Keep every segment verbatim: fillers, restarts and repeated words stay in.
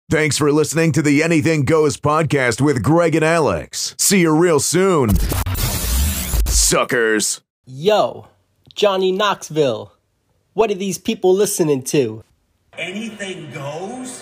Thanks for listening to the Anything Goes podcast with Greg and Alex. See you real soon, suckers. Yo, Johnny Knoxville. What are these people listening to? Anything goes?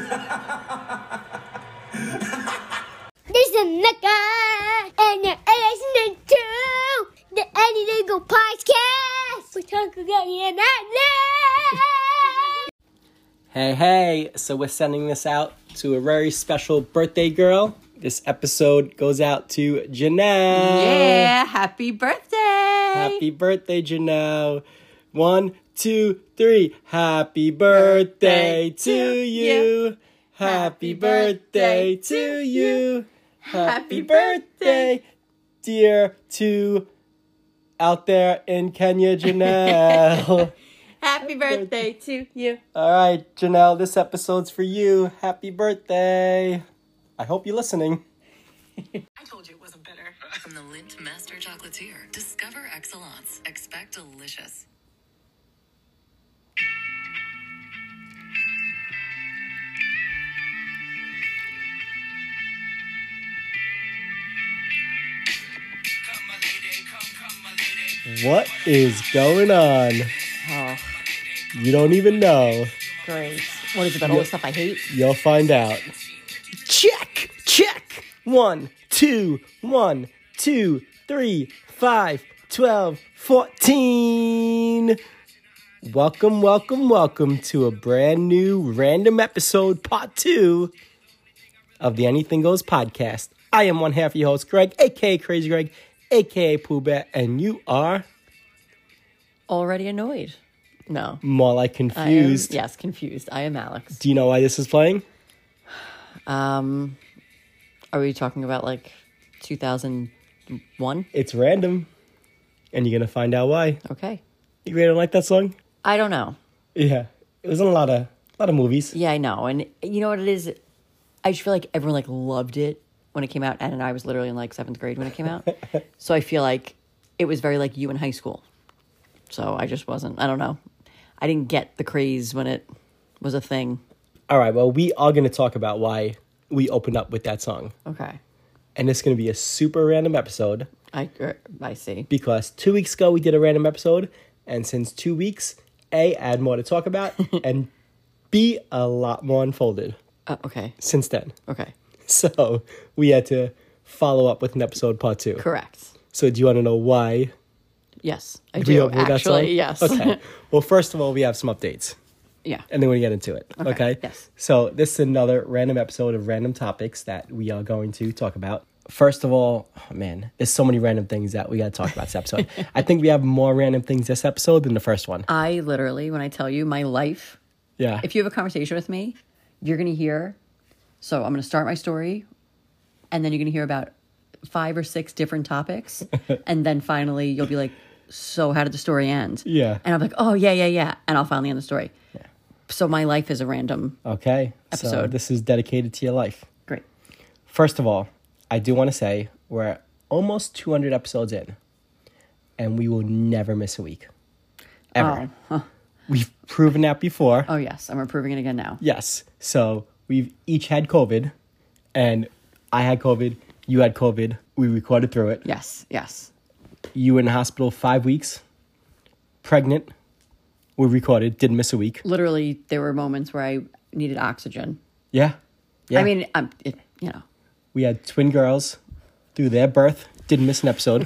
This is Nika, and you're listening to the Anything Goes podcast. We're talking about you now. Hey, hey, so we're sending this out to a very special birthday girl. This episode goes out to Janelle. Yeah, happy birthday. Happy birthday, Janelle. One, two, three. Happy birthday, birthday to you. you. Happy birthday to you. Happy birthday, dear to out there in Kenya, Janelle. Happy birthday to you. All right, Janelle, this episode's for you. Happy birthday. I hope you're listening. I told you it wasn't bitter. From the Lindt Master Chocolatier, discover excellence. Expect delicious. What is going on? Oh, You don't even know. great. What is it about all the stuff I hate? You'll find out. Check, check. One, two, one, two, three, five, twelve, fourteen. Welcome, welcome, welcome to a brand new random episode, part two of the Anything Goes podcast. I am one half of your host, Greg, aka Crazy Greg, aka Pooh Bear, and you are Already annoyed. No. more like I am, confused. yes, confused. I am Alex. Do you know why this is playing? Um, are we talking about like two thousand one? It's random, and you're gonna find out why. Okay. You really don't like that song? I don't know. Yeah, it was in a lot of a lot of movies. Yeah, I know. And you know what it is? I just feel like everyone like loved it when it came out. And I was literally in like seventh grade when it came out. So I feel like it was very like you in high school. So I just wasn't, I don't know. I didn't get the craze when it was a thing. All right, well, we are gonna talk about why we opened up with that song, Okay. and it's gonna be a super random episode I, er, I see. because two weeks ago we did a random episode, and since two weeks, A, I had more to talk about, and B, a lot more unfolded Uh, okay. since then. Okay. So we had to follow up with an episode part two. Correct. So do you want to know why? Yes, I we do. opened with that song? Actually, yes. Okay. Well, first of all, we have some updates, Yeah. and then we get into it. Okay, Okay. yes. So this is another random episode of random topics that we are going to talk about. First of all, oh man, there's so many random things that we got to talk about this episode. I think we have more random things this episode than the first one. I literally, when I tell you my life, Yeah. if you have a conversation with me, you're going to hear. So I'm going to start my story, and then you're going to hear about five or six different topics, and then finally you'll be like, "So how did the story end?" Yeah. And I'm like, "Oh yeah, yeah, yeah," and I'll finally end the story. Yeah. So my life is a random. Okay. So Episode. this is dedicated to your life. Great. First of all, I do want to say we're almost two hundred episodes in, and we will never miss a week. Ever. Oh, huh. We've proven that before. Oh yes, and we're proving it again now. Yes. So we've each had COVID, and I had COVID, you had COVID, we recorded through it. Yes, yes. You were in the hospital five weeks, pregnant, we recorded, didn't miss a week. Literally, there were moments where I needed oxygen. Yeah. Yeah. I mean, I'm, it, you know. We had twin girls through their birth, didn't miss an episode.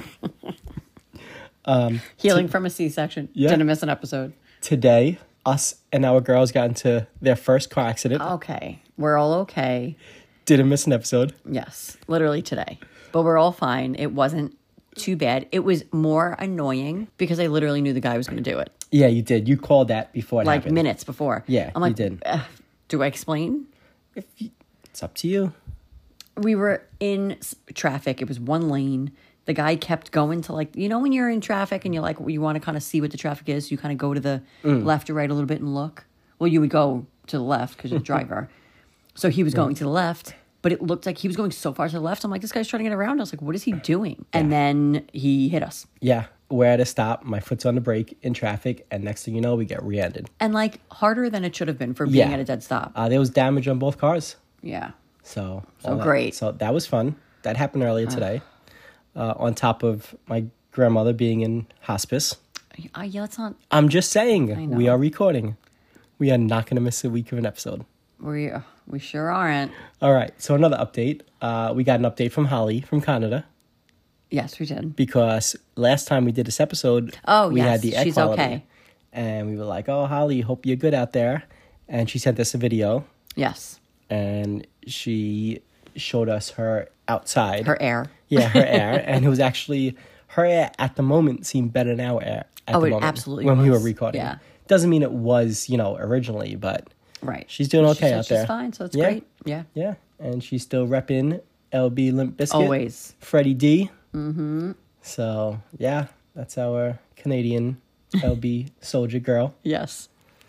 Healing from a C-section. Yeah. Didn't miss an episode. Today, us and our girls got into their first car accident, Okay. We're all okay. didn't miss an episode. Yes. Literally today. But we're all fine. It wasn't too bad. It was more annoying because I literally knew the guy was going to do it. Yeah, you did. You called that before it Like happened. minutes before. Yeah, I'm like, you did. "Ugh, do I explain? It's up to you. We were in s- traffic. It was one lane. The guy kept going to like, you know, when you're in traffic and you're like, you want to kind of see what the traffic is, you kind of go to the Mm. left or right a little bit and look. Well, you would go to the left because you're the driver. So he was going to the left, but it looked like he was going so far to the left. I'm like, this guy's trying to get around. I was like, what is he doing? And then he hit us. Yeah. we're at a stop. My foot's on the brake in traffic, and next thing you know, we get rear-ended. And like harder than it should have been for being Yeah. at a dead stop. Uh, there was damage on both cars. Yeah. So, So all that- great. So that was fun. That happened earlier today. Uh, on top of my grandmother being in hospice. Uh, yeah, let's not. I'm just saying, know. we are recording. We are not going to miss a week of an episode. We uh, we sure aren't. All right. So another update. Uh, we got an update from Holly from Canada Yes, we did. because last time we did this episode, Oh, we yes, had the air she's quality. okay. And we were like, oh, Holly, hope you're good out there. And she sent us a video, Yes. and she showed us her outside. Her air. Yeah, her air. And it was actually, her air at the moment seemed better than our air at Oh, the it moment. absolutely When we were was. recording. Yeah. Doesn't mean it was, you know, originally, but Right. she's doing She okay said out she's there. fine, so it's Yeah. great. Yeah. Yeah. And she's still repping L B Limp Bizkit. Always. Freddie D. Mm-hmm. So, yeah, that's our Canadian L B soldier girl. Yes.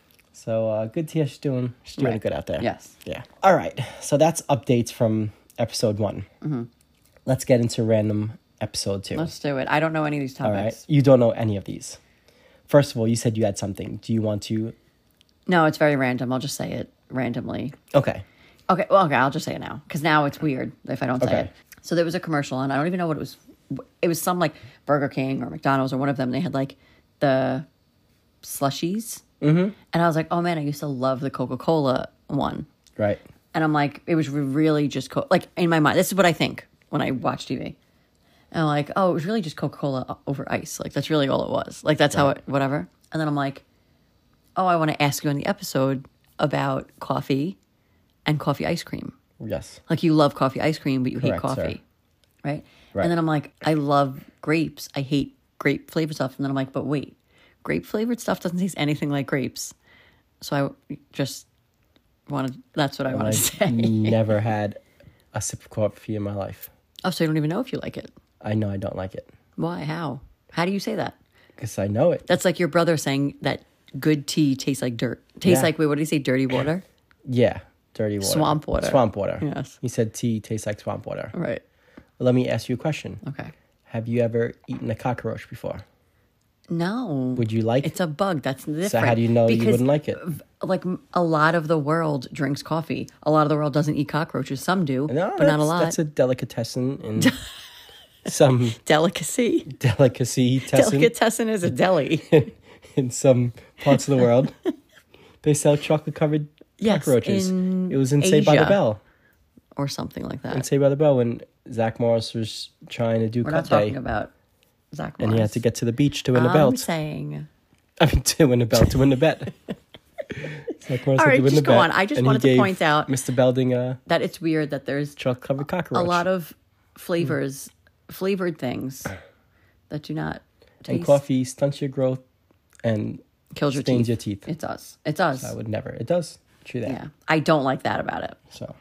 So, uh, good to hear she's doing, she's doing Right. good out there. Yes. Yeah. All right. So that's updates from episode one. Mm-hmm. Let's get into random episode two. Let's do it. I don't know any of these All right. topics. You don't know any of these. First of all, you said you had something. Do you want to? No, it's very random. I'll just say it randomly. Okay. Okay, well, okay, I'll just say it now because now it's weird if I don't say Okay. it. So there was a commercial, and I don't even know what it was. It was some like Burger King or McDonald's or one of them. They had like the slushies, mm-hmm. and I was like, oh man, I used to love the Coca Cola one, Right. and I'm like, it was really just co- like in my mind. This is what I think when I watch T V. And I'm like, oh, it was really just Coca Cola over ice. Like that's really all it was. Like that's how it, whatever. And then I'm like, oh, I want to ask you on the episode about coffee and coffee ice cream. Yes. Like you love coffee ice cream, but you hate Correct, coffee, sir. right? Right. And then I'm like, I love grapes. I hate grape flavored stuff. And then I'm like, but wait, grape flavored stuff doesn't taste anything like grapes. So I just wanted. That's what I want to say. I've never had a sip of coffee in my life. Oh, so you don't even know if you like it. I know I don't like it Why? How? How do you say that? because I know it. That's like your brother saying that good tea tastes like dirt. Tastes Yeah. like, wait, what did he say? Dirty water? Yeah. Dirty water. Swamp water. Swamp water. Yes. He said tea tastes like swamp water. Right. Let me ask you a question. Okay. Have you ever eaten a cockroach before? No. Would you like It's a bug. That's different. So how do you know you Because, wouldn't like it? Like a lot of the world drinks coffee. A lot of the world doesn't eat cockroaches. Some do, No, but not a that's- lot. That's a delicatessen in some Delicacy. delicacy tessin Delicatessen is a deli. in some parts of the world. They sell chocolate covered Yes, cockroaches. in It was in Saved by the Asia. Bell. Or something like In that. Saved by the Bell when Zach Morris was trying to do We're Cup not Day. talking about Zach Morris. And he had to get to the beach to win the I'm belt. saying. I mean, to win the belt, to win the bet. Zach Morris All had right, to win just the go bet, on. I just and he wanted to gave point out Mister Belding a that it's weird that there's chocolate covered cockroach. a lot of flavors, flavored things that do not taste. and coffee stunts your growth and Kills your stains teeth. your teeth. It does. It does. I would never. It does. True that. Yeah. I don't like that about it. So,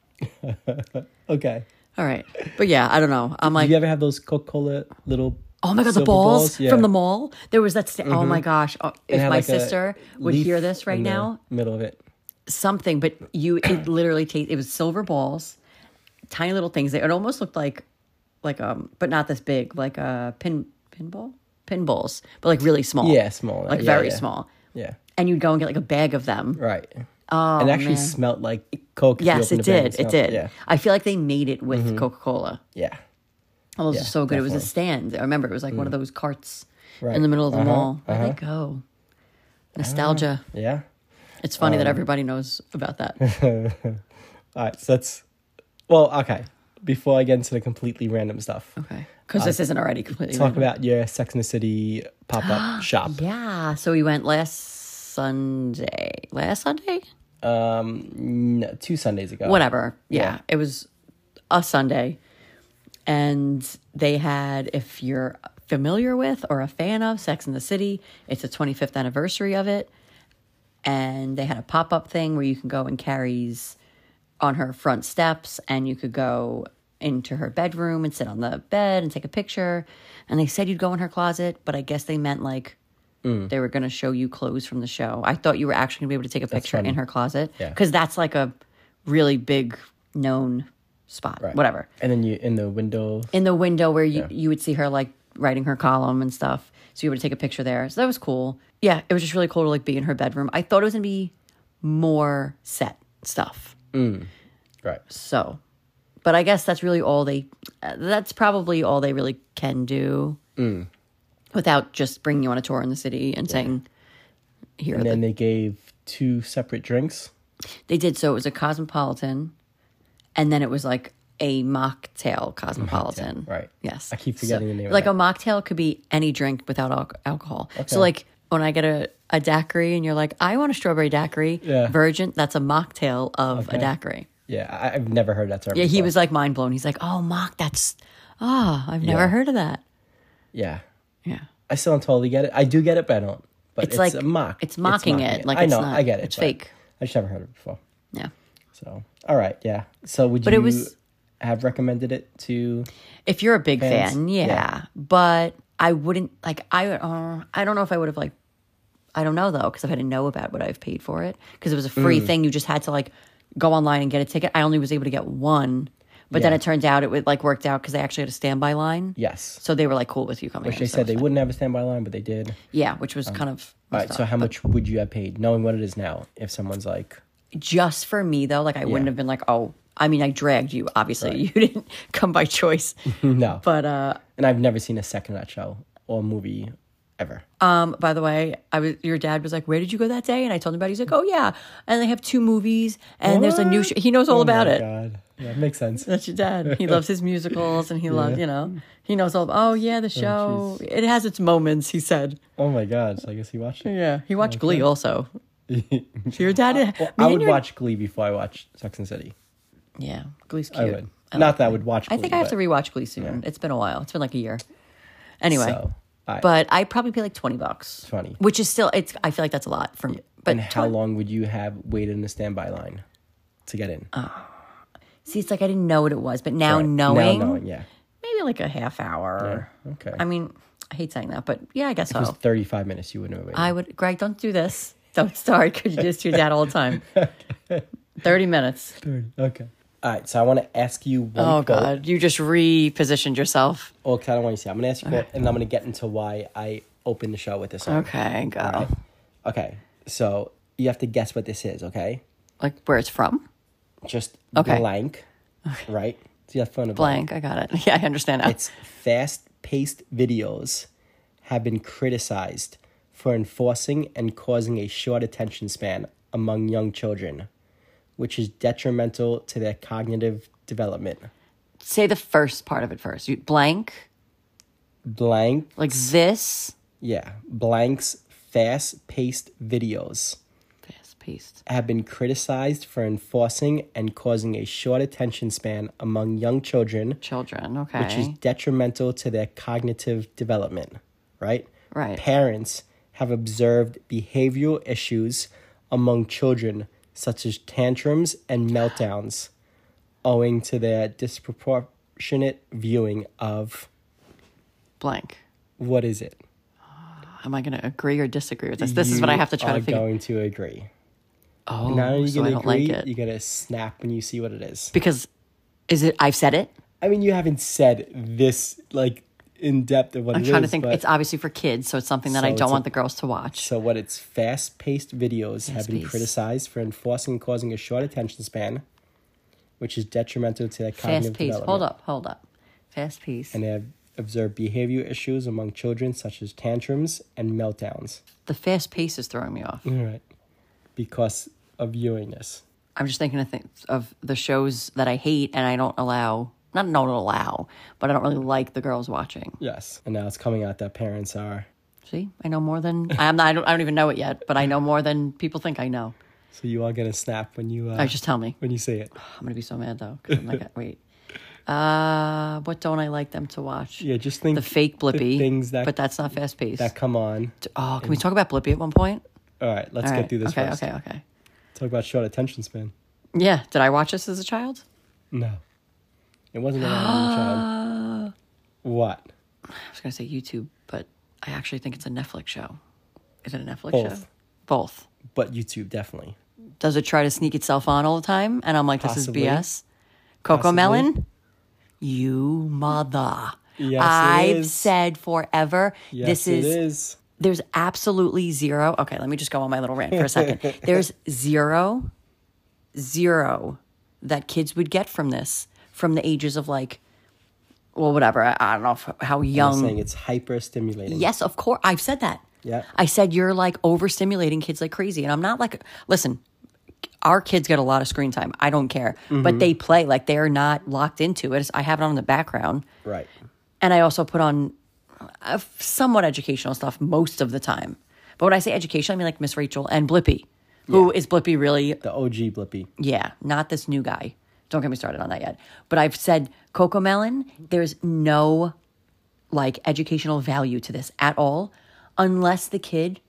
okay. All right. But yeah, I don't know. I'm like, Do you ever have those Coca Cola little? oh my God, the silver balls, Yeah. from the mall. There was that. St- Oh my gosh. Oh, It if had my like a sister would leaf hear this right in the now, middle of it. something, but you, it literally tastes, it was silver balls, tiny little things. It almost looked like, like, um, but not this big, like a pin, pinball? Pinballs, but like really small. Yeah, small. Like Yeah, very yeah. small. Yeah. And you'd go and get like a bag of them. Right. Oh, it actually man. smelled like Coke. if you Yes, opened it the bag, did. It smelled- did. Yeah. I feel like they made it with Coca-Cola. Yeah. Oh, those Yeah, are so good. It was a definitely. stand. I remember it was like one of those carts Right. in the middle of the Uh-huh, mall. Where'd uh-huh. they go? Nostalgia. Yeah. It's funny Um, that everybody knows about that. All right. So that's. Well, okay. Before I get into the completely random stuff, Okay. Because this isn't already completely talk random. about your Sex and the City pop up shop. Yeah. So we went last Sunday. Last Sunday? Um, no, two Sundays ago. Whatever. Yeah. Yeah. It was a Sunday. And they had, if you're familiar with or a fan of Sex and the City, it's the twenty-fifth anniversary of it. And they had a pop-up thing where you can go and Carrie's on her front steps, and you could go into her bedroom and sit on the bed and take a picture. And they said you'd go in her closet, but I guess they meant like they were going to show you clothes from the show. I thought you were actually going to be able to take a picture funny. in her closet, Yeah. because that's like a really big known spot. Right. Whatever. And then you in the window. In the window where you, Yeah. you would see her like writing her column and stuff. So you were able to take a picture there. So that was cool. Yeah, it was just really cool to like be in her bedroom. I thought it was going to be more set stuff. Right. So, but I guess that's really all they, uh, that's probably all they really can do without just bringing you on a tour in the city and saying, here are And the then they gave two separate drinks. They did. So it was a Cosmopolitan, and then it was like a mocktail Cosmopolitan. Mocktail, right. Yes. I keep forgetting So, the name of Like that. a mocktail could be any drink without al- alcohol. So like when I get a, a daiquiri and you're like, I want a strawberry daiquiri, Yeah. virgin, that's a mocktail of a Okay. daiquiri. Yeah, I, I've never heard that term. Yeah, he before. was like mind blown. He's like, oh, mock, that's, ah, I've never Yeah. heard of that. Yeah. Yeah. I still don't totally get it. I do get it, but I don't. But It's it's, like- a mock. it's mocking it, like I it's know, not- I get it. it's but fake. I just never heard it before. Yeah. So, all right, yeah. So, would But you it was- have recommended it to? If you're a big Fans? fan, yeah. Yeah. But I wouldn't like. I uh, I don't know if I would have like. I don't know though because I didn't know about what I've paid for it because it was a free Mm. thing. You just had to like go online and get a ticket. I only was able to get one, but then Yeah. it turns out it would like worked out because they actually had a standby line. Yes. So they were like cool with you coming. Which in, they so said it's they fine. wouldn't have a standby line, but they did. Yeah, which was kind of. All right. messed So, up, how but much would you have paid, knowing what it is now? If someone's like, just for me though? Like I wouldn't Yeah. have been like, oh. I mean, I dragged you. Obviously, you didn't come by choice. no. But uh, And I've never seen a second of that show or movie ever. Um, by the way, I was your dad was like, "Where did you go that day?" And I told him about it. He's like, "Oh yeah, and they have two movies, and there's a new show." He knows all Oh about my it. God. Yeah, makes sense. That's your dad. He loves his musicals, and he loves, you know, he knows all. Oh yeah, the show. it has its moments. He said. Oh my God. So I guess he watched it. Yeah, he watched Glee also. So your dad. Well, me I and would your- watch Glee before I watch Sex and the City. Yeah, Glee's cute. I would. I Not like that I Glee. would watch Glee. I think I have to but- rewatch Glee soon. It's been a while. It's been like a year. Anyway, So, all right. but I probably pay like twenty bucks. twenty. which is still. It's. I feel like that's a lot for me. But and how twen- long would you have waited in the standby line to get in? See, it's like I didn't know what it was, but now Right. knowing, Now knowing, yeah. maybe like a half hour. Okay. I mean, I hate saying that, but yeah, I guess If it was so. thirty-five minutes, you wouldn't have waited. I would, Greg, don't do this. Don't start because you just do that all the time. thirty minutes. Okay. All right. So I want to ask you one Oh, quote. God. You just repositioned yourself. Well, 'cause I don't want you to see. I'm going to ask you a quote, and I'm going to get into why I opened the show with this song. Okay, go. Right? Okay. So you have to guess what this is, okay? Like where it's from? Just Okay. blank, right? So you have fun of Blank. I got it. Yeah, I understand now. It's fast-paced videos have been criticized for enforcing and causing a short attention span among young children, which is detrimental to their cognitive development. Say the first part of it first. You, blank, Blank, like this. yeah, blank's fast-paced videos Fast paced. have been criticized for enforcing and causing a short attention span among young children, Children. Okay. which is detrimental to their cognitive development, right? Right. Parents have observed behavioral issues among children, such as tantrums and meltdowns, owing to their disproportionate viewing of blank. what is it? Am I going to agree or disagree with this? This is what I have to try You to figure. are going to agree. Oh, Not only are you so I going to don't like agree, it. you're going to snap when you see what it is. Because is it? I've said it. I mean, you haven't said this, like, in depth of what I'm it trying is, to think. but- It's obviously for kids, so it's something that So I it's don't a- want the girls to watch. So what its fast-paced videos have been Fast-paced. criticized for enforcing and causing a short attention span, which is detrimental to their cognitive Fast paced. development. Hold up, hold up. Fast paced. And they have observed behavior issues among children such as tantrums and meltdowns. The fast pace is throwing me off. Right. Because of viewing this. I'm just thinking of things of the shows that I hate and I don't allow. Not don't allow, but I don't really like the girls watching. Yes. And now it's coming out that parents are. See, I know more than I'm not. I don't, I don't even know it yet, but I know more than people think I know. So you are going to snap when you... Uh, I just tell me. when you say it. I'm gonna be so mad though. 'Cause I'm like, wait. Uh, what don't I like them to watch? Yeah, just think... The fake the Blippy, things that, but that's not fast paced. that come on. Oh, can we talk about Blippy at one point? All right, let's All get right. through this okay, first. Okay, okay, Talk about short attention span. Yeah. Did I watch this as a child? No. It wasn't around as a child. What? I was gonna say YouTube, but I actually think it's a Netflix show. Is it a Netflix Both. show? Both. But YouTube, definitely. Does it try to sneak itself on all the time? And I'm like, this Possibly. is B S. Coco Possibly. Melon? You mother. Yes, it I've is. said forever. Yes, this it is, is. There's absolutely zero. Okay, let me just go on my little rant for a second. There's zero, zero that kids would get from this from the ages of like, well, whatever. I, I don't know if, how I'm young. saying it's hyper stimulating. Yes, of course. I've said that. Yeah. I said you're like overstimulating kids like crazy. And I'm not like, listen, our kids get a lot of screen time. I don't care. Mm-hmm. But they play like they're not locked into it. I have it on in the background. Right. And I also put on uh, somewhat educational stuff most of the time. But when I say education, I mean like Miss Rachel and Blippi. Who is Blippi really? The O G Blippi. Yeah, not this new guy. Don't get me started on that yet. But I've said Coco Melon, there's no like educational value to this at all unless the kid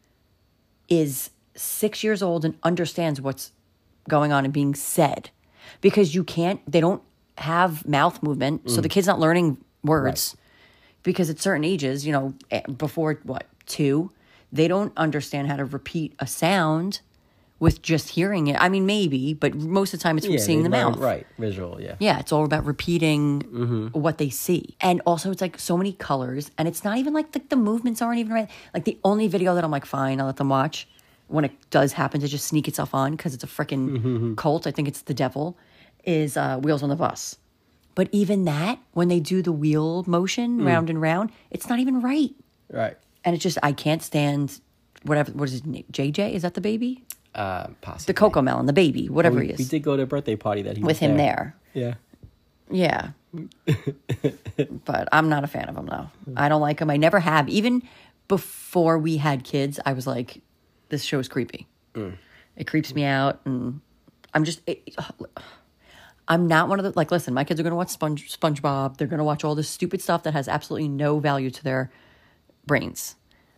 is six years old and understands what's going on and being said. Because you can't, they don't have mouth movement, mm. so the kid's not learning words. Right. Because at certain ages, you know, before what, two, they don't understand how to repeat a sound with just hearing it. I mean, maybe, but most of the time it's from yeah, seeing the learn, mouth. Right, visual, yeah. Yeah, it's all about repeating mm-hmm. what they see. And also it's like so many colors, and it's not even like the, the movements aren't even right. Like the only video that I'm like, fine, I'll let them watch when it does happen to just sneak itself on because it's a freaking mm-hmm. cult, I think it's the devil, is uh, Wheels on the Bus. But even that, when they do the wheel motion mm. round and round, it's not even right. Right. And it's just, I can't stand whatever, what is his name? J J? Is that the baby? Uh, possibly. The Coco Melon, the baby, whatever well, we, he is. We did go to a birthday party that he with was him there. there. Yeah. Yeah. But I'm not a fan of him, though. I don't like him. I never have. Even before we had kids, I was like, this show is creepy. Mm. It creeps me out. And I'm just, it, I'm not one of the, like, listen, my kids are going to watch Sponge, SpongeBob. They're going to watch all this stupid stuff that has absolutely no value to their brains.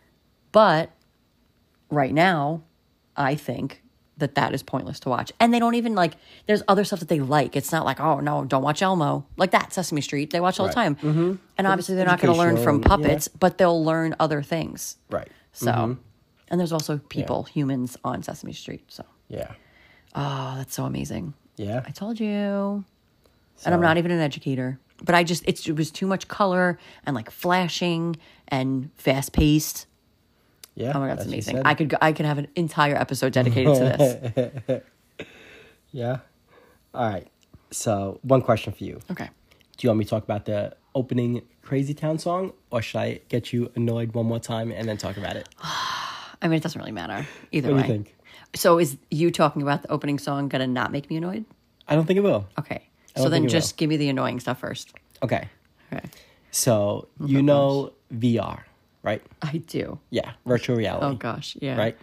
But right now, I think that that is pointless to watch. And they don't even like, there's other stuff that they like. It's not like, oh, no, don't watch Elmo. Like that, Sesame Street. They watch all right. the time. Mm-hmm. And obviously they're not going to learn from and, puppets, yeah. but they'll learn other things. Right. So, mm-hmm. and there's also people, yeah. humans on Sesame Street. So, yeah. Oh, that's so amazing. Yeah. I told you. So, and I'm not even an educator. But I just, it's, it was too much color and like flashing and fast paced. Yeah. Oh my God, it's amazing. I could go, I could have an entire episode dedicated to this. Yeah. All right. So one question for you. Okay. Do you want me to talk about the opening Crazy Town song, or should I get you annoyed one more time and then talk about it? I mean, it doesn't really matter either what way. What do you think? So is you talking about the opening song going to not make me annoyed? I don't think it will. Okay. So then just give me the annoying stuff first. Okay. Okay. So oh, you know gosh. V R, right? I do. Yeah, virtual reality. Oh gosh, yeah. Right?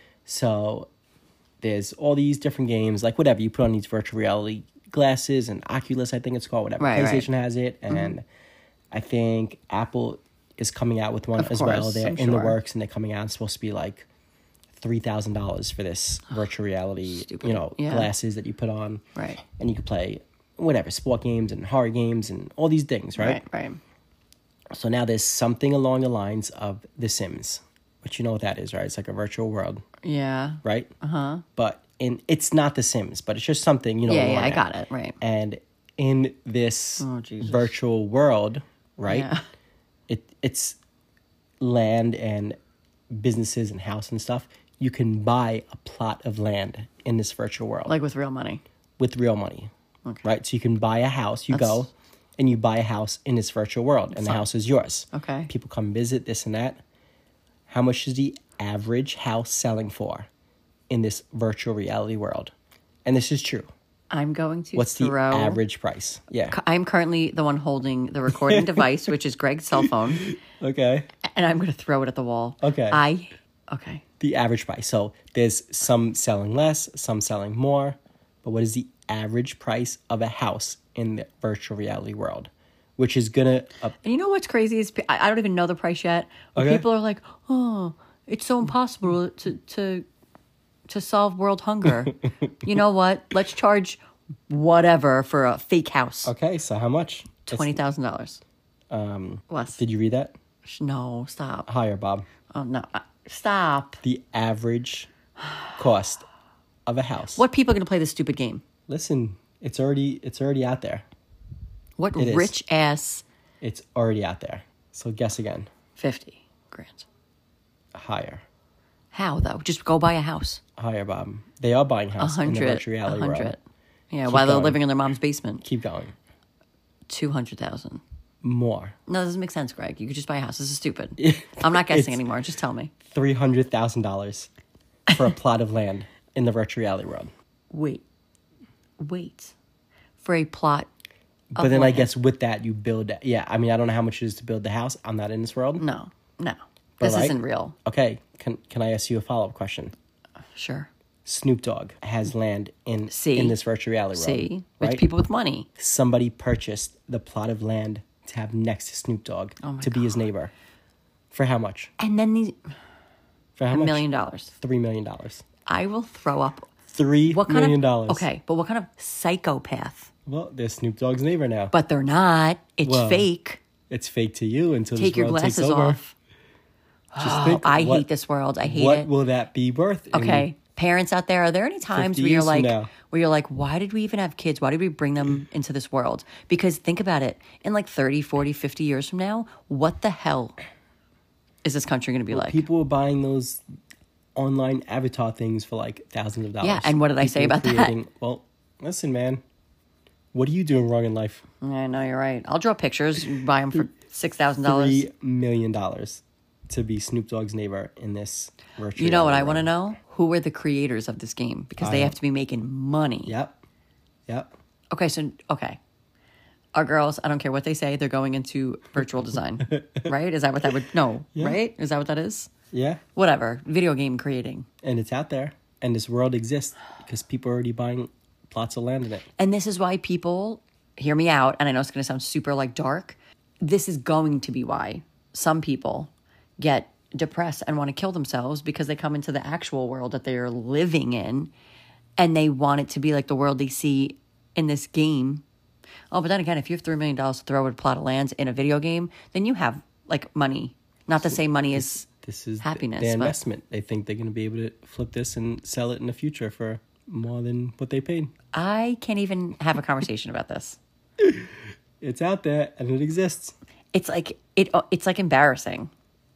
So there's all these different games, like whatever, you put on these virtual reality glasses and Oculus, I think it's called, whatever. Right, PlayStation right. has it, and mm-hmm. I think Apple is coming out with one of as course, well. They're I'm in sure. the works, and they're coming out. It's supposed to be like three thousand dollars for this virtual reality, Stupid. you know, yeah. glasses that you put on. Right. And you can play whatever, sport games and horror games and all these things, right? Right, right. So now there's something along the lines of The Sims, which you know what that is, right? It's like a virtual world, Yeah. right? Uh-huh. But in it's not The Sims, but it's just something, you know. Yeah, yeah, I that. got it, right. And in this Oh, Jesus. virtual world, right? Yeah. It it's land and businesses and house and stuff. You can buy a plot of land in this virtual world. Like with real money. With real money. Okay. Right? So you can buy a house. You That's... go and you buy a house in this virtual world, and the Fine. house is yours. Okay. People come visit, this and that. How much is the average house selling for in this virtual reality world? And this is true. I'm going to What's throw... the average price? Yeah. I'm currently the one holding the recording device, which is Greg's cell phone. Okay. And I'm going to throw it at the wall. Okay. I... Okay. The average price. So there's some selling less, some selling more. But what is the average price of a house in the virtual reality world? Which is going to... Uh, And you know what's crazy is I I don't even know the price yet. But Okay. people are like, oh, it's so impossible to to to solve world hunger. You know what? Let's charge whatever for a fake house. okay, so how much? Twenty thousand dollars. Um, Less. did you read that? No, stop. Higher, Bob. Oh no, Uh, stop. The average cost of a house. What people are gonna play this stupid game? Listen, it's already it's already out there. What It is. rich ass It's already out there. So guess again. fifty grand. Higher. How, though? Just go buy a house. Higher, Bob. They are buying A houses in the hundred. virtual A reality realm. hundred. Yeah, Keep while they're going. living in their mom's basement. Keep going. two hundred thousand. More. No, that doesn't make sense, Greg. You could just buy a house. This is stupid. I'm not guessing It's- anymore. Just tell me. three hundred thousand dollars for a plot of land in the virtual reality world. Wait. Wait. For a plot. But of then I land. guess with that, you build... Yeah, I mean, I don't know how much it is to build the house. I'm not in this world. No. No. But This right? isn't real. Okay, can can I ask you a follow-up question? Sure. Snoop Dogg has land in See? in this virtual reality world. See? With right? people with money. Somebody purchased the plot of land to have next to Snoop Dogg Oh my to be his neighbor. For how much? And then these... For how A much? million dollars. Three million dollars. I will throw up. Three What kind million of... dollars. Okay, but what kind of psychopath? Well, they're Snoop Dogg's neighbor now. But they're not. It's Well, fake. It's fake to you until Take this your world takes glasses over. off. Just Oh, think, I what- hate this world. I hate What it. will that be worth? in- Okay, parents out there, are there any times fifty where you're years from like, now. where you're like, why did we even have kids? Why did we bring them into this world? Because think about it, in like thirty, forty, fifty years from now, what the hell is this country going to be like? People were buying those online avatar things for like thousands of dollars. Yeah, and what did I say People about that? creating- Well, listen, man. What are you doing wrong in life? I know you're right. I'll draw pictures, buy them for six thousand dollars. Three million dollars to be Snoop Dogg's neighbor in this virtual. You know what I reality want to world. know? Who are the creators of this game? Because they I- have to be making money. Yep. Yep. Okay, so okay. Our girls, I don't care what they say, they're going into virtual design. Right? Is that what that would no, Yeah. right? Is that what that is? Yeah. Whatever. Video game creating. And it's out there, and this world exists because people are already buying plots of land in it. And this is why people hear me out, and I know it's going to sound super like dark. This is going to be why some people get depressed and want to kill themselves because they come into the actual world that they are living in and they want it to be like the world they see in this game. Oh, but then again, if you have three million dollars to throw at a plot of lands in a video game, then you have like money. Not the same money as This is happiness. their but- investment. They think they're going to be able to flip this and sell it in the future for more than what they paid. I can't even have a conversation about this. It's out there and it exists. It's like it. It's like embarrassing.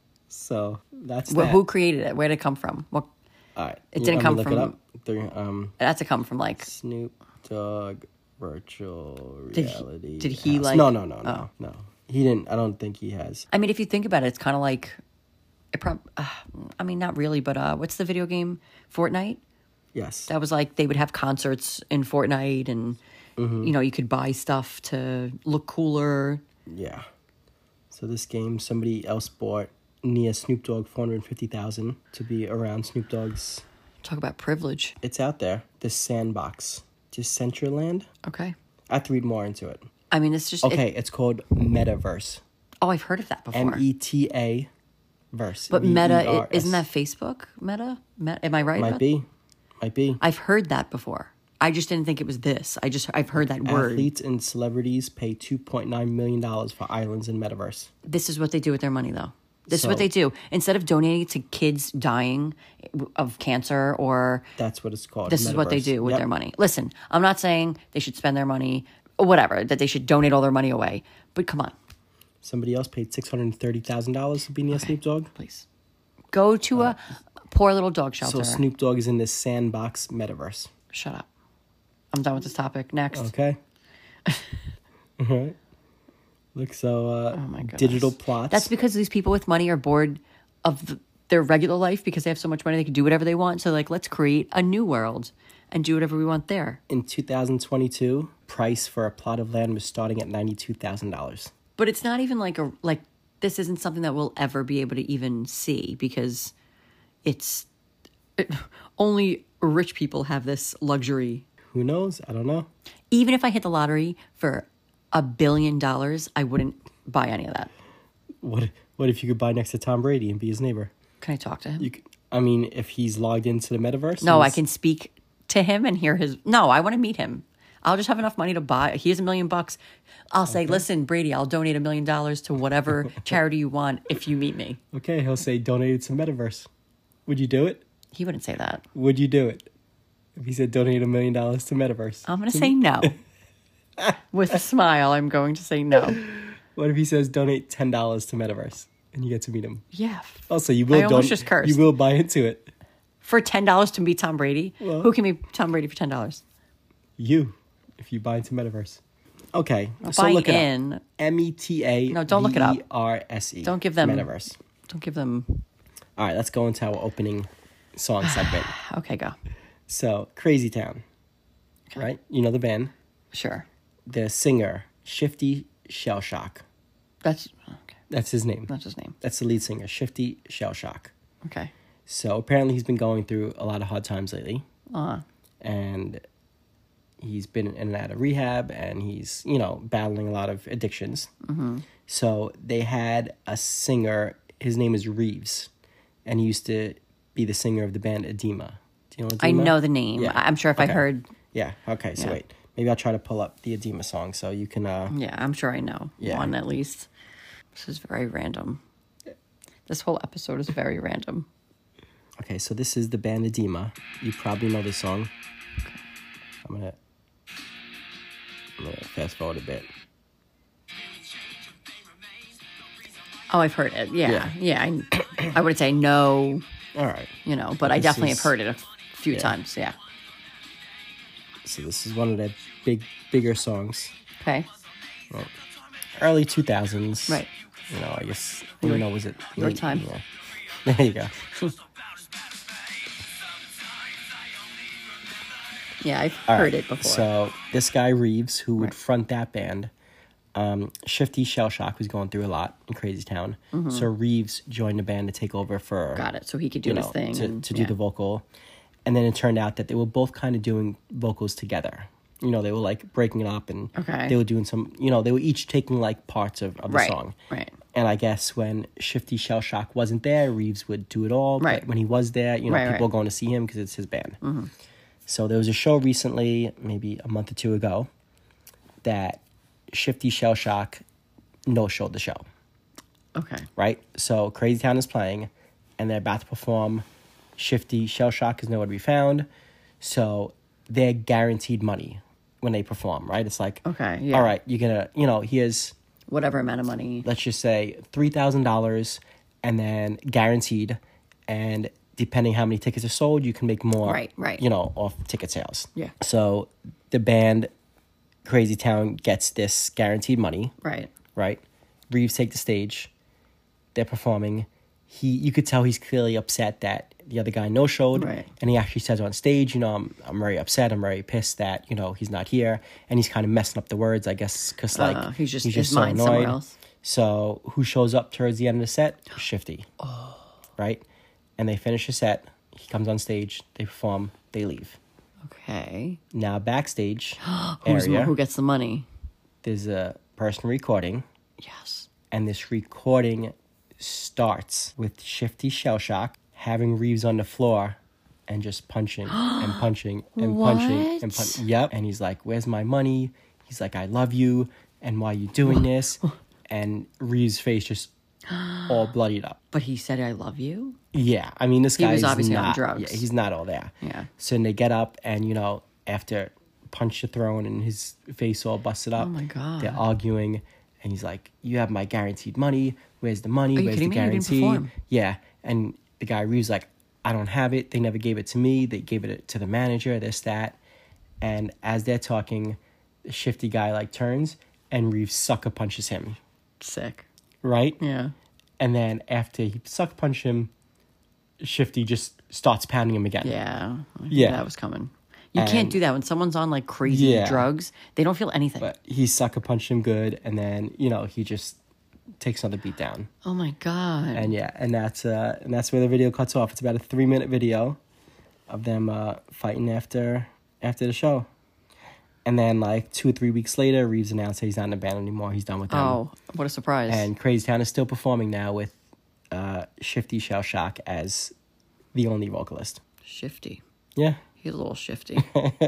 So that's Wh- that. Who created it? Where did it come from? What? All right. It You didn't want me come to look from- It up? The, um, It had to come from like. Snoop Dogg virtual Did he- reality. did he, house. like- No, no, no, no, oh. no. He didn't. I don't think he has. I mean, if you think about it, it's kind of like. It prob- uh, I mean, not really, but uh, what's the video game? Fortnite. Yes. That was like they would have concerts in Fortnite, and Mm-hmm. you know you could buy stuff to look cooler. Yeah. So this game, somebody else bought near Snoop Dogg four hundred fifty thousand to be around Snoop Dogg's. Talk about privilege. It's out there. This sandbox, just Centraland. Okay. I have to read more into it. I mean, it's just. it- Okay, it's called Metaverse. oh, I've heard of that before. M E T A verse. but V E Meta, R i- S. isn't that Facebook? Meta? Meta? Am I right? Might about- be. Might be. I've heard that before. I just didn't think it was this. I just I've heard that word. Athletes and celebrities pay two point nine million dollars for islands in Metaverse. This is what they do with their money, though. This is So- what they do. Instead of donating it to kids dying of cancer, or That's what it's called. this is what they Metaverse. do with Yep. their money. Listen, I'm not saying they should spend their money or whatever, that they should donate all their money away. But come on, Somebody else paid six hundred thirty thousand dollars to be near Snoop Dogg. please. Go to a poor little dog shelter. So Snoop Dogg is in this sandbox Metaverse. Shut up. I'm done with this topic. Next. Okay. All right. Look, so uh, Oh my goodness. digital plots. That's because these people with money are bored of the, their regular life because they have so much money they can do whatever they want. So, like, let's create a new world and do whatever we want there. in two thousand twenty-two, price for a plot of land was starting at ninety-two thousand dollars. But it's not even like a like this isn't something that we'll ever be able to even see because it's it, only rich people have this luxury. Who knows? I don't know. Even if I hit the lottery for a billion dollars, I wouldn't buy any of that. What What if you could buy next to Tom Brady and be his neighbor? Can I talk to him? You could, I mean, if he's logged into the metaverse. No, I he's- can speak to him and hear his. No, I want to meet him. I'll just have enough money to buy. He has a million bucks. I'll say, listen, Brady, I'll donate a million dollars to whatever charity you want if you meet me. Okay, he'll say donate it to metaverse. Would you do it? He wouldn't say that. Would you do it? If he said donate a million dollars to metaverse. I'm going to say no. With a smile, I'm going to say no. What if he says donate ten dollars to Metaverse and you get to meet him? Yeah. Also, you will I almost don- just cursed. You will buy into it. For ten dollars to meet Tom Brady? Well- Who can meet Tom Brady for ten dollars? You, if you buy into Metaverse. Okay, so Buying look it in. up. M E T A No, don't look it up. V E R S E. Don't give them- Metaverse. Don't give them... All right, let's go into our opening song segment. Okay, go. So, Crazy Town, right? You know the band. Sure. The singer, Shifty Shellshock. That's... Okay. That's his name. That's his name. That's the lead singer, Shifty Shellshock. Okay. So, apparently he's been going through a lot of hard times lately. Uh, And he's been in and out of rehab, and he's, you know, battling a lot of addictions. Mm-hmm. So they had a singer, his name is Reeves, and he used to be the singer of the band Edema. Do you know Edema? I know the name. Yeah. I'm sure if I Okay. heard... Yeah, okay, so Yeah. wait. Maybe I'll try to pull up the Edema song so you can... Uh, Yeah, I'm sure I know Yeah. one at least. This is very random. This whole episode is very random. Okay, so this is the band Edema. You probably know this song. I'm gonna... I'm gonna fast forward a bit. Oh, I've heard it. Yeah, Yeah. yeah. I, I wouldn't say no, All right. you know, but I This definitely is- have heard it a few yeah. times. Yeah. So this is one of their big, bigger songs. Okay. Early two thousands. Right. You know, I guess, you know, was it? your late- time. yeah. There you go. Yeah, I've All heard right, it before. So this guy Reeves, who would Right. front that band, um, Shifty Shellshock was going through a lot in Crazy Town. So Reeves joined the band to take over for Mm-hmm. Got it. So he could do you his know, thing to, and, to do yeah. the vocal. And then it turned out that they were both kind of doing vocals together. You know, they were like breaking it up, and Okay. they were doing some, you know, they were each taking like parts of, of the Right, song. right. And I guess when Shifty Shellshock wasn't there, Reeves would do it all. Right. But when he was there, you know, Right, people right. were going to see him because it's his band. Mm-hmm. So there was a show recently, maybe a month or two ago, that Shifty Shellshock no-showed the show. Okay. Right? So Crazy Town is playing, and they're about to perform. Shifty Shellshock is nowhere to be found. So they're guaranteed money when they perform, right? It's like, Okay, yeah. all right, you're going to, you know, here's, Whatever amount of money. let's just say three thousand dollars, and then guaranteed. And depending how many tickets are sold, you can make more, Right, right. you know, off ticket sales. Yeah. So the band Crazy Town gets this guaranteed money. Right. Right? Reeves take the stage. They're performing. He, you could tell he's clearly upset that the other guy no-showed. Right. And he actually says on stage, you know, I'm, I'm very upset. I'm very pissed that, you know, he's not here. And he's kind of messing up the words, I guess, because, like, Uh, he's just- his mind's somewhere else. So who shows up towards the end of the set? Shifty. Oh. Right? And they finish the set. He comes on stage. They perform. They leave. Okay. Now, backstage Who's, area, who gets the money? there's a person recording. Yes. And this recording starts with Shifty Shellshock having Reeves on the floor and just punching and punching and punching and What? punching. Yep. And he's like, "Where's my money?" He's like, "I love you. And why are you doing this?" And Reeves' face just all bloodied up. But he said, I love you? Yeah. I mean, this He guy was is obviously on not, drugs. Yeah, he's not all there. Yeah. So then they get up and, you know, after punch the throne and his face all busted up. Oh, my God. They're arguing. And he's like, "You have my guaranteed money. Where's the money? Are you Where's kidding the me? You didn't guarantee?" perform. Yeah. And the guy Reeves like, "I don't have it. They never gave it to me. They gave it to the manager, this, that." And as they're talking, the Shifty guy like turns and Reeves sucker punches him. Sick. Right? Yeah. And then after he sucker punched him, Shifty just starts pounding him again. Yeah. I knew Yeah. That was coming. You And- can't do that when someone's on like crazy Yeah. drugs. They don't feel anything. But he sucker punched him good, and then, you know, he just takes another beat down. oh my God. And yeah, and that's uh, and that's where the video cuts off. It's about a three minute video of them uh, fighting after after the show. And then like two or three weeks later, Reeves announced that he's not in the band anymore. He's done with them. oh, what a surprise. And Crazy Town is still performing now with uh, Shifty Shellshock as the only vocalist. Shifty. Yeah, He's a little shifty.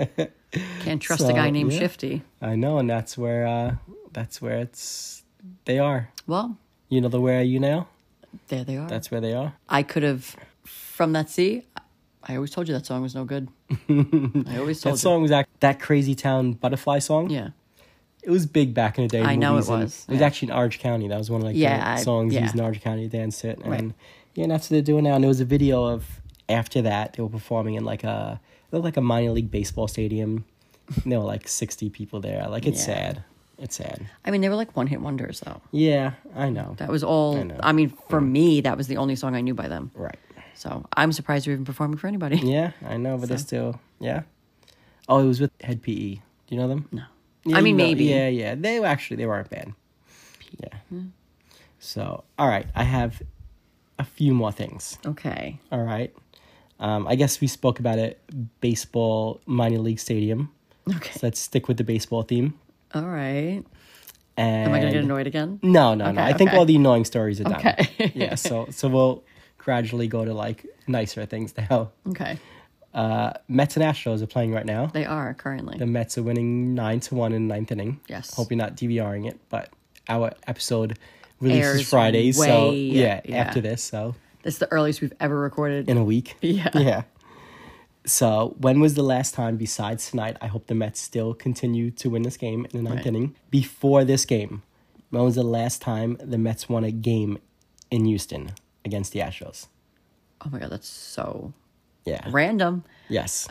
Can't trust a So, guy named yeah. Shifty. I know, and that's where uh, that's where it's they are. Well, You know the where are you now? there they are. That's where they are. I could have, from that sea, I always told you that song was no good. I always told That you. song was that that Crazy Town Butterfly song. Yeah. It was big back in the day. in I know movies, it and was, It was yeah. actually in Orange County. That was one of like Yeah, the I- songs yeah. used in Orange County to dance it. And Right. yeah, and that's what they're doing now. And there was a video of after that they were performing in like a it looked like a minor league baseball stadium. And there were like sixty people there. Like it's Yeah. sad. It's sad. I mean, they were like one hit wonders, though. Yeah, I know. That was all. I I, know. mean, for me, that was the only song I knew by them. Right. So I'm surprised they're even performing for anybody. Yeah, I know, but they're still yeah. Oh, it was with Head P E. Do you know them? No. Yeah, I mean, you know- maybe. Yeah, yeah. They were actually they weren't bad. Yeah. So, all right, I have a few more things. Okay. All right. Um, I guess we spoke about it. Baseball minor league stadium. Okay. So let's stick with the baseball theme. All right. And Am I going to get annoyed again? No, no, no. Okay, I think okay. all the annoying stories are done. Okay. Yeah. So, so we'll gradually go to like nicer things now. Okay. Uh, Mets and Astros are playing right now. They are currently. The Mets are winning nine to one in the ninth inning. Yes. Hope you're not DVRing it, but our episode releases Airs Fridays, so way- yeah, yeah. after this, so This is the earliest we've ever recorded. in a week. Yeah. Yeah. So when was the last time besides tonight? I hope the Mets still continue to win this game in the ninth Right. inning. Before this game, when was the last time the Mets won a game in Houston against the Astros? Oh my God, that's so Yeah. random. Yes.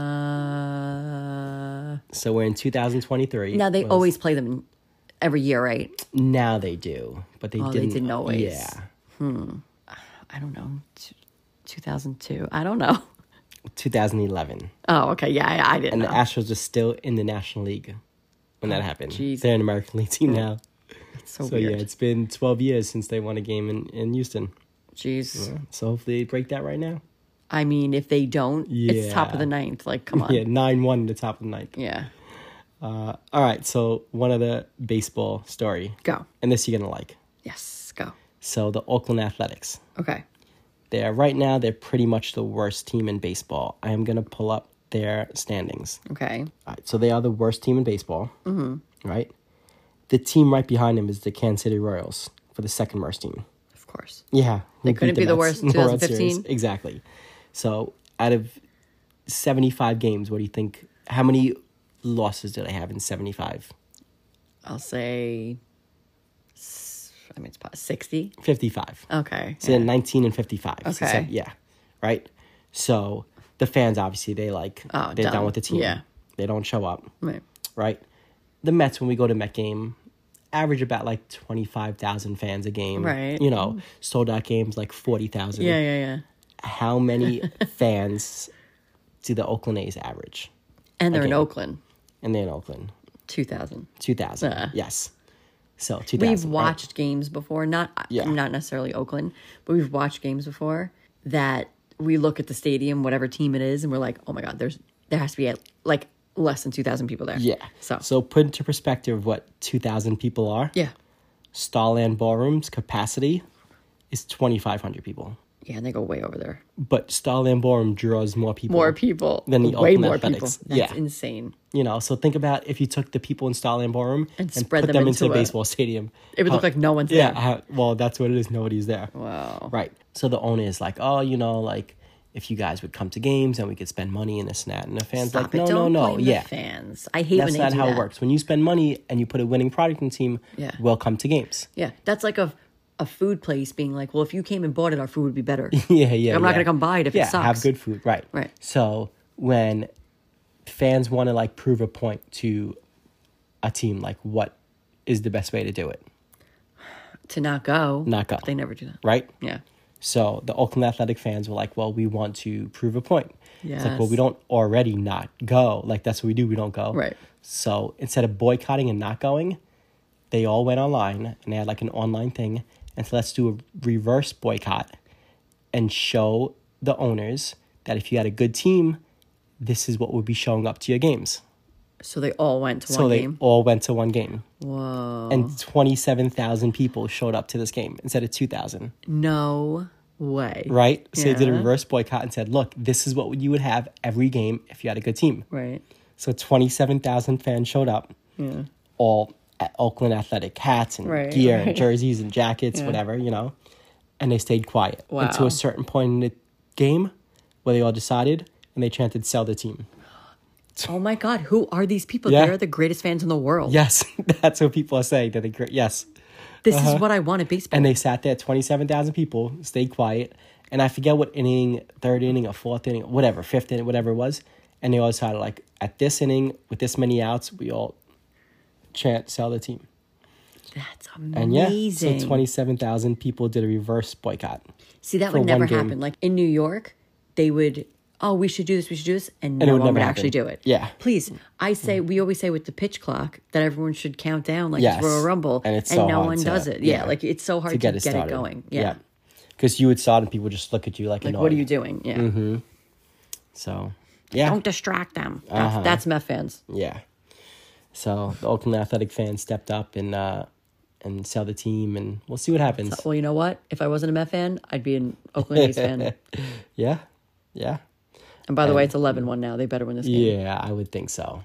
Uh, so we're in two thousand twenty-three. now they Was- always play them every year, right? Now they do, but they Oh, they didn't. didn't always. Yeah. I don't know. T- two thousand two. I don't know. two thousand eleven. Oh, okay. Yeah, I, I didn't And know. the Astros are still in the National League when that happened. jeez. They're an American League team now. It's so, So weird. yeah, it's been twelve years since they won a game in, in Houston. Jeez. So hopefully they break that right now. I mean, if they don't, it's top of Yeah. the ninth. Like, come on. Yeah, nine one in the top of the ninth. Yeah. Uh, all right, so one other baseball story. Go. And this you're going to like. Yes, go. So the Oakland Athletics. Okay. They're right now, they're pretty much the worst team in baseball. I am going to pull up their standings. Okay. All right, so they are the worst team in baseball. Mm-hmm. Right? The team right behind them is the Kansas City Royals for the second worst team. Of course. Yeah. They who couldn't beat be the Mets worst in the World twenty fifteen? Series. Exactly. So out of seventy-five games, what do you think? How many losses do they have in seventy-five? I'll say, s- I mean, it's probably sixty. fifty-five. Okay. So they're nineteen and fifty-five. So Okay. seven- yeah. Right? So the fans, obviously, they like, Oh, they're done. done with the team. Yeah. They don't show up. Right. Right? The Mets, when we go to Met game, average about like twenty-five thousand fans a game. Right. You know, sold out games like forty thousand. Yeah, yeah, yeah. How many fans do the Oakland A's average? And they're in Okay. Oakland. And they're in Oakland. two thousand. two thousand. Uh. Yes. So two thousand. We've right? watched games before, not Yeah. not necessarily Oakland, but we've watched games before that we look at the stadium, whatever team it is, and we're like, oh my God, there's there has to be at, like less than two thousand people there. Yeah. So, So put into perspective what two thousand people are. yeah. Starland Ballroom's capacity is twenty-five hundred people. Yeah, and they go way over there. But Starland Ballroom draws more people. More people. Than the way Oakland more Athletics. people. That's Yeah. insane. You know, so think about if you took the people in Starland Ballroom And and, spread put them them, into into a a- baseball stadium. It would how- look like no one's Yeah, there. how, well, that's what it is. Nobody's there. Wow. Right. So the owner is like, oh, you know, like if you guys would come to games and we could spend money and this and that. And the fans Stop like, it. no, Don't no, no. blame Yeah. the fans. I hate That's when they not do how that. it works. When you spend money and you put a winning product in the team, Yeah. we'll come to games. Yeah, that's like a a food place being like, well, if you came and bought it, our food would be better. yeah, yeah. I'm not yeah. gonna come buy it if it yeah, sucks. have good food. Right. Right. So when fans want to like prove a point to a team, like what is the best way to do it? To not go. Not go. But they never do that. Right? Yeah. So the Oakland Athletic fans were like, well, we want to prove a point. It's like, well, Yes. we don't already not go. Like, that's what we do. We don't go. Right. So instead of boycotting and not going, they all went online and they had like an online thing. And so let's do a reverse boycott and show the owners that if you had a good team, this is what would be showing up to your games. So they all went to So one they game. all went to one game. Whoa. And twenty-seven thousand people showed up to this game instead of two thousand. No way. Right? So they did a Yeah. reverse boycott and said, look, this is what you would have every game if you had a good team. Right. So twenty-seven thousand fans showed up, Yeah. all at Oakland Athletic hats and Right, gear right. and jerseys and jackets, Yeah. whatever, you know. And they stayed quiet Wow. until a certain point in the game where they all decided and they chanted, sell the team. Oh my God, who are these people? Yeah. They're the greatest fans in the world. Yes, that's what people are saying. That they great. Yes, This is what I want at baseball. and they sat there, twenty-seven thousand people, stayed quiet, and I forget what inning, third inning or fourth inning, whatever, fifth inning, whatever it was, and they all decided like at this inning with this many outs, we all chant "Sell the team." That's And yeah, amazing. so twenty-seven thousand people did a reverse boycott. See, that for would never one game. happen. Like in New York, they would, oh, we should do this, we should do this, and, it no would one never would happen. actually do it. Yeah. Please, I say, we always say with the pitch clock that everyone should count down like Yes. it's Royal Rumble, And it's so no hard one to- does it. Yeah, yeah, like it's so hard to to get get, it it, started. going. Yeah. Because you would start and people would just look at you like, Like, annoyed. what are you doing? Yeah. Mm-hmm. So, yeah. Don't distract them. That's, Uh-huh. that's Mets fans. Yeah. So the Oakland Athletic fans stepped up and uh, and sell the team, and we'll see what happens. Well, you know what? If I wasn't a Mets fan, I'd be an Oakland A's fan. Yeah. Yeah. And by the way, it's eleven one now. They better win this game. Yeah, I would think so.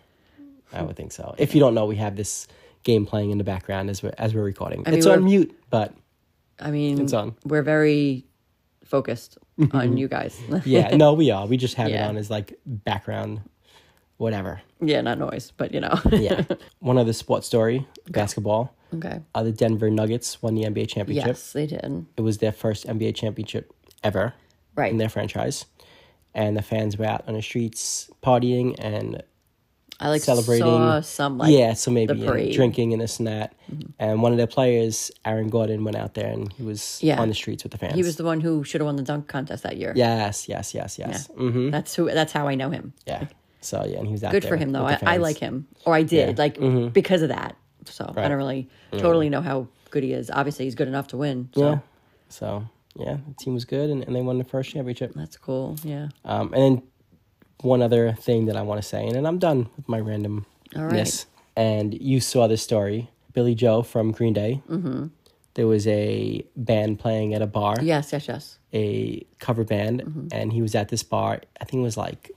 I would think so. If you don't know, we have this game playing in the background as we're, as we're recording. mean, it's we're- on mute, but I mean, It's on. we're very focused on you guys. yeah, no, we are. We just have it Yeah. on as like background, whatever. Yeah, not noise, but you know. Yeah. One other sports story, basketball. Okay. Uh, the Denver Nuggets won the N B A championship. Yes, they did. It was their first N B A championship ever Right. in their franchise. And the fans were out on the streets partying and I like celebrating. saw some like yeah, so maybe the and parade. drinking and this and that. And one of their players, Aaron Gordon, went out there and he was Yeah. on the streets with the fans. He was the one who should have won the dunk contest that year. Yes, yes, yes, yes. Yeah. Mm-hmm. That's who. That's how I know him. Yeah. So yeah, and he was out Good there for him though. with I, the I fans. like him, or I did, Yeah. Mm-hmm. like because of that. So I Right. don't really totally know how good he is. Obviously, he's good enough to win. So Yeah. So yeah, the team was good and, and they won the first championship. that's cool. Yeah. Um, and then one other thing that I want to say, and then I'm done with my randomness. All right. And you saw this story, Billy Joe from Green Day. Mm-hmm. There was a band playing at a bar, Yes. Yes. Yes. a cover band, Mm-hmm. and he was at this bar. I think it was like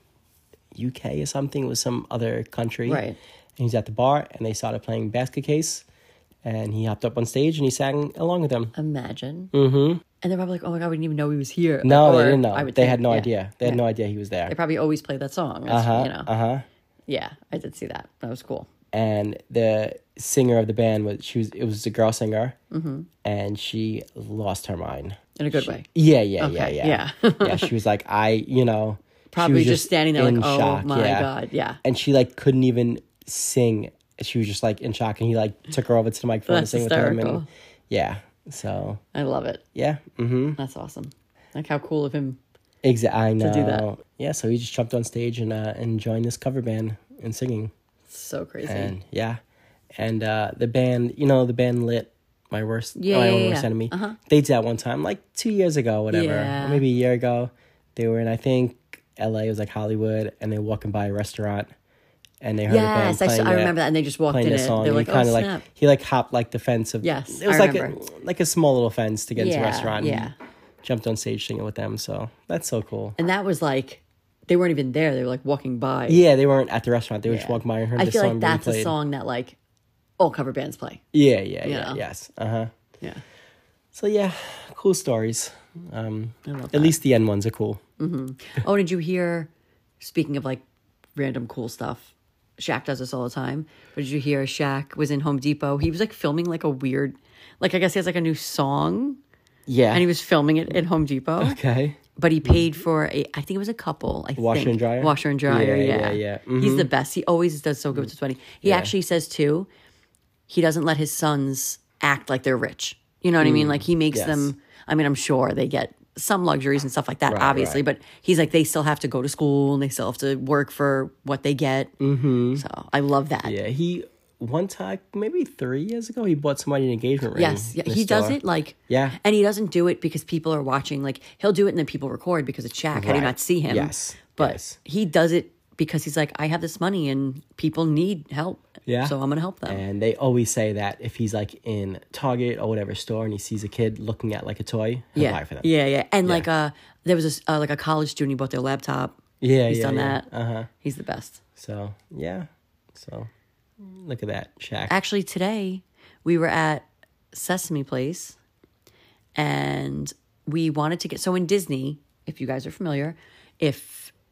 U K or something. It was some other country. Right. And he was at the bar, and they started playing Basket Case, and he hopped up on stage and he sang along with them. Imagine. Mm-hmm. And they're probably like, "Oh my god, we didn't even know he was here." No, Or they didn't know. I would They think, had no yeah. idea. They had Yeah. no idea he was there. They probably always play that song. That's, Uh huh. You know. Uh huh. Yeah, I did see that. That was cool. And the singer of the band was she was it was a girl singer, and she lost her mind In a good She- way. Yeah, yeah, Okay, yeah, yeah. yeah. yeah, she was like, I, you know, she Probably was just standing there like, in "Oh shock, my yeah. God," yeah. And she like couldn't even sing. She was just like in shock, and he like took her over to the microphone That's to sing with him, hysterical. and yeah, so I love it. yeah, mm-hmm. That's awesome. Like how cool of him. Exactly. I know. do that. Yeah, so he just jumped on stage and uh, and joined this cover band and singing. So crazy. And yeah, and uh, the band, you know, the band Lit, my worst, Yeah, my yeah, own yeah, worst yeah. enemy. Uh-huh. They did that one time, like two years ago, whatever, Yeah. or maybe a year ago. They were in, I think, L A. It was like Hollywood, and they were walking by a restaurant, and they heard Yes, a band I, playing saw, I their- remember that, and they just walked playing in their it. song. They're and like, he kind "Oh of like snap!" he like hopped like the fence of Yes, It was I like remember. a, like a small little fence to get into Yeah, the restaurant. and yeah. he jumped on stage singing with them. So that's so cool. And that was like, they weren't even there. They were like walking by. Yeah, they weren't at the restaurant. They were just Yeah. walking by and heard I the feel song like being that's a played. song that like all cover bands play. Yeah, yeah, You yeah. know? Yes. Uh huh. Yeah. So yeah, cool stories. Um, love at that. least the end ones are cool. Oh, did you hear, speaking of like random cool stuff, Shaq does this all the time. But did you hear Shaq was in Home Depot? He was like filming like a weird, like I guess he has like a new song Yeah. and he was filming it in Home Depot. okay. But he paid for a, I think it was a couple. I Washer think. and dryer? Washer and dryer. Yeah, Yeah, yeah, yeah. He's the best. He always does so good with his money. He Yeah. actually says too, he doesn't let his sons act like they're rich. You know what I mean? Like he makes yes. them. I mean, I'm sure they get some luxuries and stuff like that, Right, obviously. right. But he's like, they still have to go to school and they still have to work for what they get. Mm-hmm. So I love that. Yeah, he one time maybe three years ago he bought somebody an engagement ring. Yes, yeah, in the he does store. it like Yeah. and he doesn't do it because people are watching. Like he'll do it and then people record because it's Shaq. How do you Right. not see him? Yes, but yes. he does it because he's like, I have this money and people need help. Yeah. so I'm gonna help them. And they always say that if he's like in Target or whatever store and he sees a kid looking at like a toy, he'll yeah, buy it for them. yeah, yeah. And Yeah. like uh, there was a uh, like a college student. He bought their laptop. Yeah, he's yeah, done yeah. that. Uh-huh. He's the best. So yeah, so look at that, Shaq. Actually, today we were at Sesame Place and we wanted to get, so in Disney, if you guys are familiar, if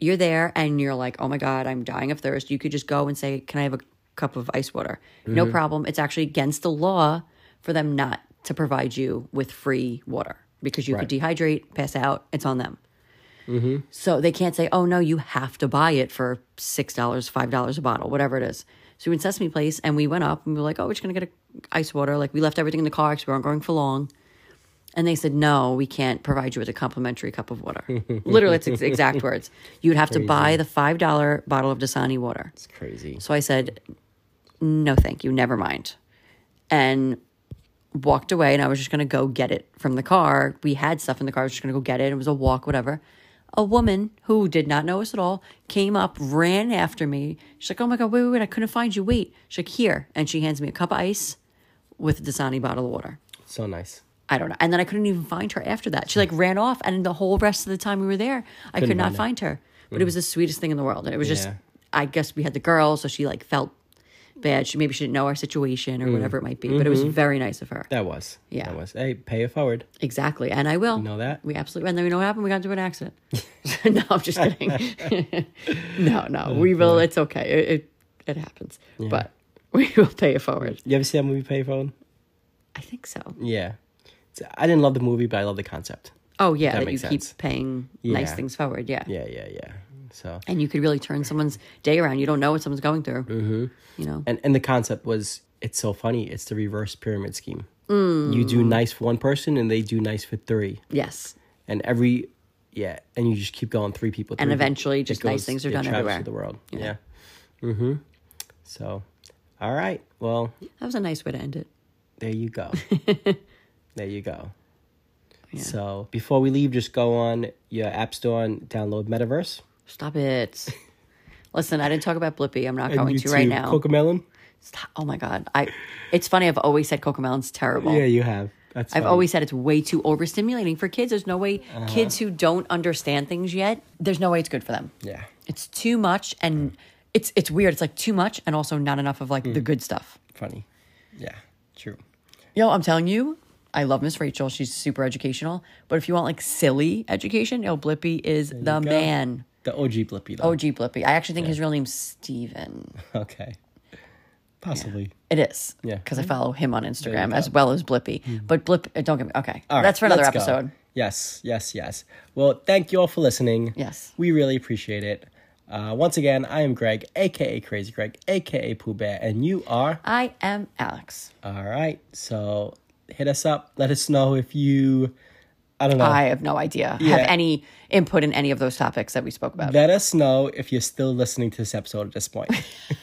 you're there and you're like, oh my God, I'm dying of thirst. You could just go and say, can I have a cup of ice water? Mm-hmm. No problem. It's actually against the law for them not to provide you with free water because you Right. could dehydrate, pass out. It's on them. Mm-hmm. So they can't say, oh no, you have to buy it for six dollars, five dollars a bottle, whatever it is. So we went to Sesame Place and we went up and we were like, oh, we're just going to get a ice water. Like we left everything in the car because we weren't going for long. And they said, no, we can't provide you with a complimentary cup of water. Literally, it's ex- exact words. You'd have Crazy. to buy the five dollar bottle of Dasani water. It's crazy. So I said, no, thank you. Never mind. And walked away and I was just going to go get it from the car. We had stuff in the car. I was just going to go get it. It was a walk, whatever. A woman who did not know us at all came up, ran after me. She's like, oh my God, wait, wait, wait. I couldn't find you. Wait. She's like, here. And she hands me a cup of ice with a Dasani bottle of water. So nice. I don't know. And then I couldn't even find her after that. She like ran off. And the whole rest of the time we were there, I Couldn't could not find find her. But it was the sweetest thing in the world. And it was just, Yeah. I guess we had the girl. So she like felt bad. She maybe she didn't know our situation or whatever it might be. But it was very nice of her. That was. Yeah. That was. Hey, pay it forward. Exactly. And I will. You know that? We absolutely, and then we know what happened. We got into an accident. No, I'm just kidding. no, no, we will. It's okay. It it, it happens. But we will pay it forward. You ever see that movie Payphone? I think so. Yeah. It's, I didn't love the movie, but I love the concept. Oh, yeah. That That, you makes keep sense. paying Yeah. nice things forward. Yeah. Yeah, yeah, yeah. So. And you could really turn someone's day around. You don't know what someone's going through. Mm-hmm. You know? And and the concept was, it's so funny. It's the reverse pyramid scheme. Mm. You do nice for one person, and they do nice for three. Yes. And every, yeah, and you just keep going, three people. And three eventually people. just It nice things are it done travels everywhere. through the world. Yeah. Yeah. Mm-hmm. So, all right. Well, That was a nice way to end it. there you go. There you go. So, before we leave, just go on your app store and download Metaverse. Stop it. Listen, I didn't talk about Blippi. I'm not And going to right YouTube, now. Cocomelon. Stop. Oh my God. I. It's funny. I've always said Cocomelon's terrible. Yeah, you have. That's I've funny. always said it's way too overstimulating for kids. There's no way kids who don't understand things yet, there's no way it's good for them. Yeah. It's too much and it's it's weird. It's like too much and also not enough of like the good stuff. Funny. Yeah, true. Yo, I'm telling you, I love Miss Rachel. She's super educational. But if you want like silly education, yo, Blippi is the go. man. The O G Blippi, though. O G Blippi. I actually think his real name's Steven. Okay. Possibly. It is. Yeah. Because I follow him on Instagram go. as well as Blippi. But Blip, uh, don't get me. Okay. All right, That's for another let's go. episode. Yes, yes, yes. Well, thank you all for listening. Yes. We really appreciate it. Uh, once again, I am Greg, a k a. Crazy Greg, a k a. Pooh Bear, and you are... I am Alex. All right, so hit us up. Let us know if you... I don't know. I have no idea. Yeah. Have any input in any of those topics that we spoke about. Let us know if you're still listening to this episode at this point.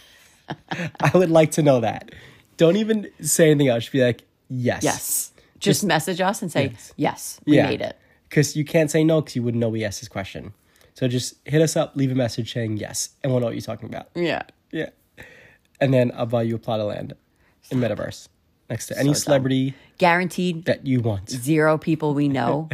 I would like to know that. Don't even say anything else. Just be like, yes. Yes. Just, message us and say, yes, Yes. we Yeah. made it. Because you can't say no because you wouldn't know we asked this question. So just hit us up, leave a message saying yes, and we'll know what you're talking about. Yeah. Yeah. And then I'll buy you a plot of land in Metaverse next to any dumb. celebrity Guaranteed that you want. zero people we know,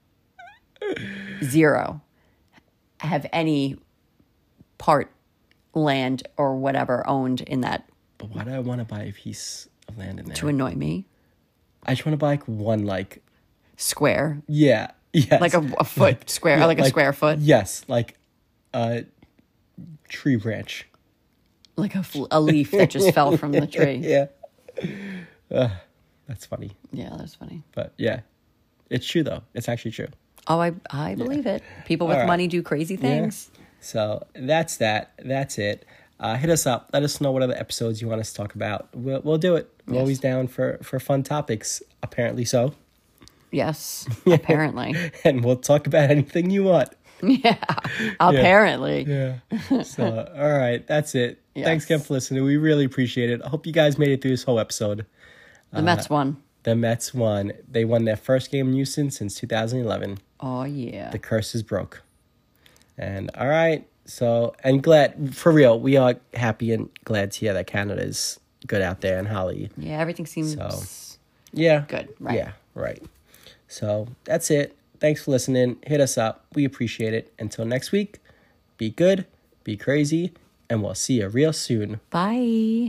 zero, have any part, land, or whatever owned in that But why do I want to buy a piece of land in there? to annoy me. I just want to buy like one, like, Square. yeah, yes. Like a, a foot square, Yeah, like a square foot. Yes, like a tree branch. Like a, fl- a leaf that just fell from the tree. Yeah. Uh, that's funny. Yeah, that's funny. But yeah, it's true though. It's actually true. Oh, I I believe it. People with All right. money do crazy things. So that's that. That's it. Uh, hit us up. Let us know what other episodes you want us to talk about. We'll, we'll do it. We're Yes. always down for, for fun topics, apparently so. Yes, apparently. And we'll talk about anything you want. Yeah, apparently. Yeah. So, all right. That's it. Yes. Thanks again for listening. We really appreciate it. I hope you guys made it through this whole episode. The Mets won. The Mets won. They won their first game in Houston since two thousand eleven. Oh, yeah. The curse is broke. And all right. So, and glad, for real, we are happy and glad to hear that Canada is good out there in Holly. Yeah, everything seems So, Yeah. good. Right. Yeah, right. So that's it. Thanks for listening. Hit us up. We appreciate it. Until next week, be good, be crazy, and we'll see you real soon. Bye.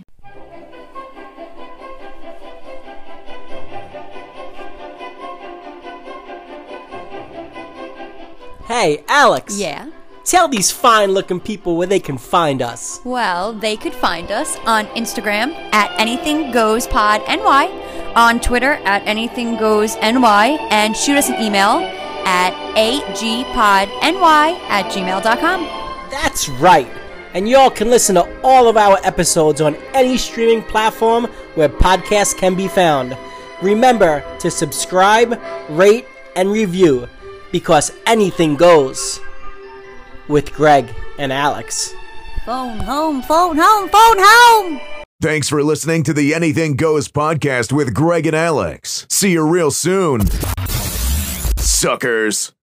Hey, Alex. Yeah. Tell these fine-looking people where they can find us. Well, they could find us on Instagram at Anything Goes Pod N Y, on Twitter at Anything Goes N Y, and shoot us an email at a g pod n y at gmail dot com. That's right. And y'all can listen to all of our episodes on any streaming platform where podcasts can be found. Remember to subscribe, rate, and review, because anything goes with Greg and Alex. Phone home, phone home, phone home! Thanks for listening to the Anything Goes podcast with Greg and Alex. See you real soon, suckers.